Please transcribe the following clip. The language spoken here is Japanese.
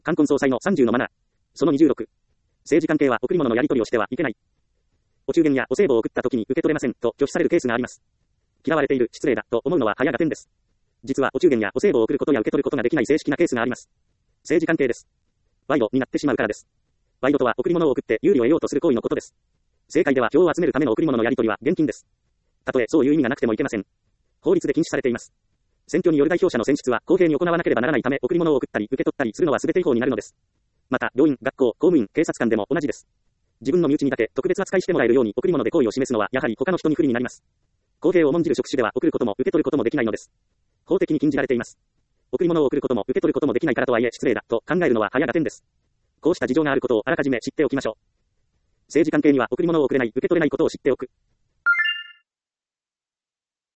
冠婚葬祭の30のマナー。その26。政治関係は贈り物のやり取りをしてはいけない。お中元やお歳暮を送った時に受け取れませんと拒否されるケースがあります。嫌われている、失礼だと思うのは早が点です。実はお中元やお歳暮を送ることや受け取ることができない正式なケースがあります。政治関係です。賄賂になってしまうからです。賄賂とは贈り物を送って有利を得ようとする行為のことです。政界では票を集めるための贈り物のやり取りは現金です。たとえそういう意味がなくてもいけません。法律で禁止されています。選挙による代表者の選出は公平に行わなければならないため贈り物を送ったり受け取ったりするのは全て違法になるのです。また、病院、学校、公務員、警察官でも同じです。自分の身内にだけ特別扱いしてもらえるように贈り物で好意を示すのはやはり他の人に不利になります。公平を重んじる職種では贈ることも受け取ることもできないのです。法的に禁じられています。贈り物を贈ることも受け取ることもできないからとはいえ失礼だと考えるのは早が点です。こうした事情があることをあらかじめ知っておきましょう。政治関係には贈り物を贈れない、受け取れないことを知っておく。